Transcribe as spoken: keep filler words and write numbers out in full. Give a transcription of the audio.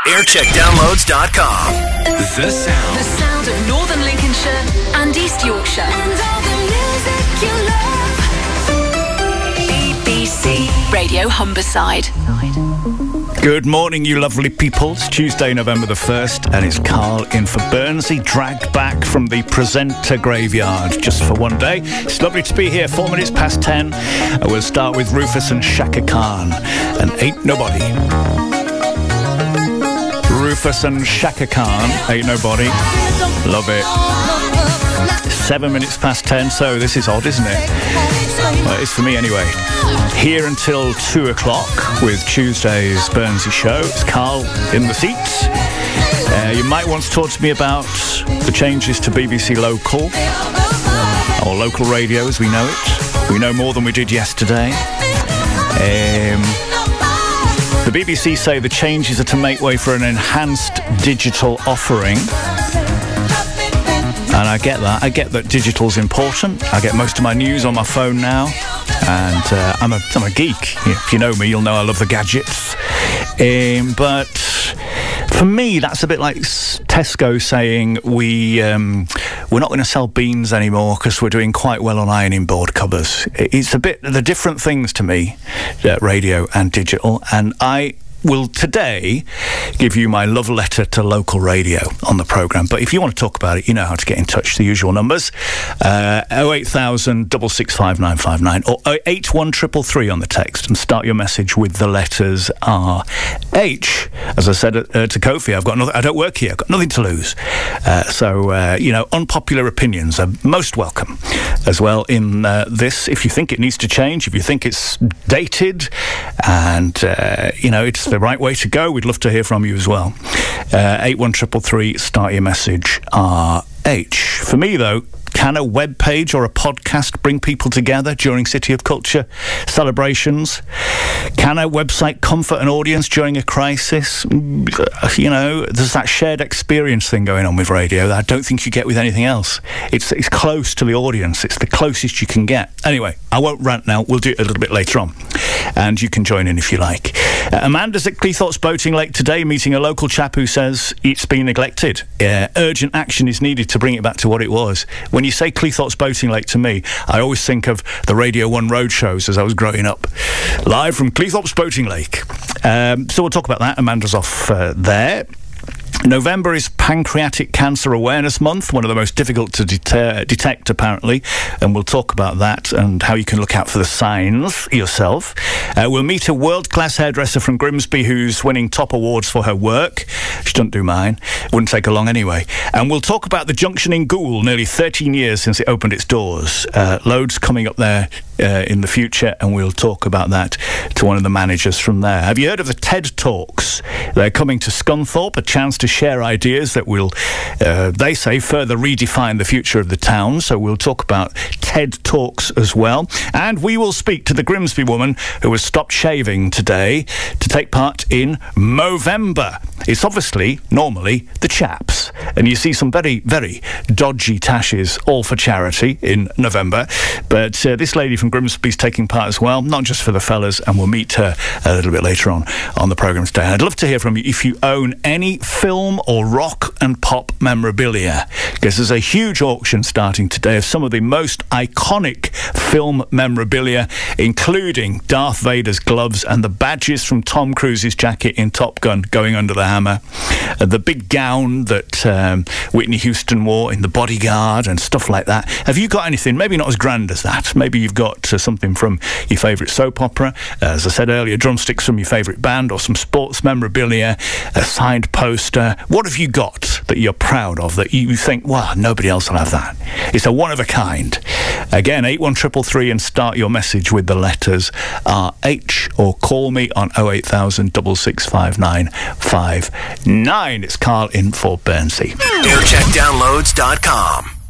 aircheck downloads dot com. The sound. The sound of Northern Lincolnshire and East Yorkshire. And all the music you love. B B C Radio Humberside. Good morning, you lovely people. It's Tuesday, November the first, and it's Carl in for Bernsey, dragged back from the presenter graveyard just for one day. It's lovely to be here. Four minutes past ten. Uh, we'll start with Rufus and Shaka Khan and Ain't Nobody. Rufus and Shaka Khan, Ain't Nobody. Love it. Seven minutes past ten, so this is odd, isn't it? Well, it's for me anyway. Here until two o'clock with Tuesday's Bernsey show. It's Carl in the seats. Uh, you might want to talk to me about the changes to B B C Local, or local radio as we know it. We know more than we did yesterday. Um, the B B C say the changes are to make way for an enhanced digital offering. And I get that. I get that digital's important. I get most of my news on my phone now. And uh, I'm, a, I'm a geek. If you know me, you'll know I love the gadgets. Um, but for me, that's a bit like Tesco saying we, um, we're not going to sell beans anymore because we're doing quite well on ironing board covers. It's a bit, the different things to me, uh, radio and digital. And I will today give you my love letter to local radio on the programme. But if you want to talk about it, you know how to get in touch. The usual numbers, uh, oh eight thousand, six six five nine five nine or oh eight one three three three on the text, and start your message with the letters R H. As I said uh, to Kofi, I've got nothing, I don't work here, I've got nothing to lose. Uh, so, uh, you know, unpopular opinions are most welcome as well in uh, this. If you think it needs to change, if you think it's dated and, uh, you know, it's the right way to go, we'd love to hear from you as well. Uh, eight one three three three, start your message R H. For me, though, can a web page or a podcast bring people together during City of Culture celebrations? Can a website comfort an audience during a crisis? You know, there's that shared experience thing going on with radio that I don't think you get with anything else. It's it's close to the audience. It's the closest you can get. Anyway, I won't rant now. We'll do it a little bit later on. And you can join in if you like. Uh, Amanda's at Cleethorpes Boating Lake today, meeting a local chap who says it's been neglected. Uh, urgent action is needed to bring it back to what it was. When you say Cleethorpes Boating Lake to me, I always think of the Radio one road shows as I was growing up. Live from Cleethorpes Boating Lake. Um, so we'll talk about that. Amanda's off uh, there. November is Pancreatic Cancer Awareness Month, one of the most difficult to deter- detect, apparently, and we'll talk about that and how you can look out for the signs yourself. Uh, we'll meet a world-class hairdresser from Grimsby who's winning top awards for her work. She doesn't do mine. Wouldn't take her long anyway. And we'll talk about the Junction in Goole, nearly thirteen years since it opened its doors. Uh, loads coming up there uh, in the future, and we'll talk about that to one of the managers from there. Have you heard of the TED Talks? They're coming to Scunthorpe, a chance to share ideas that will, uh, they say, further redefine the future of the town. So we'll talk about TED Talks as well. And we will speak to the Grimsby woman who has stopped shaving today to take part in Movember. It's obviously, normally, the chaps. And you see some very, very dodgy tashes, all for charity, in November. But uh, this lady from Grimsby's taking part as well, not just for the fellas, and we'll meet her a little bit later on on the programme today. And I'd love to hear from you if you own any film or rock and pop memorabilia, because there's a huge auction starting today of some of the most iconic film memorabilia, including Darth Vader's gloves and the badges from Tom Cruise's jacket in Top Gun going under the hammer, uh, the big gown that um, Whitney Houston wore in The Bodyguard and stuff like that. Have you got anything, maybe not as grand as that, maybe you've got uh, something from your favourite soap opera, uh, as I said earlier, drumsticks from your favourite band, or some sports memorabilia, a signed poster. What have you got that you're proud of, that you think, wow, nobody else will have that? It's a one of a kind. Again, eight one three three three, and start your message with the letters R H, or call me on oh eight thousand, six six five nine five nine. It's Carl in for Bernsey. aircheck downloads dot com.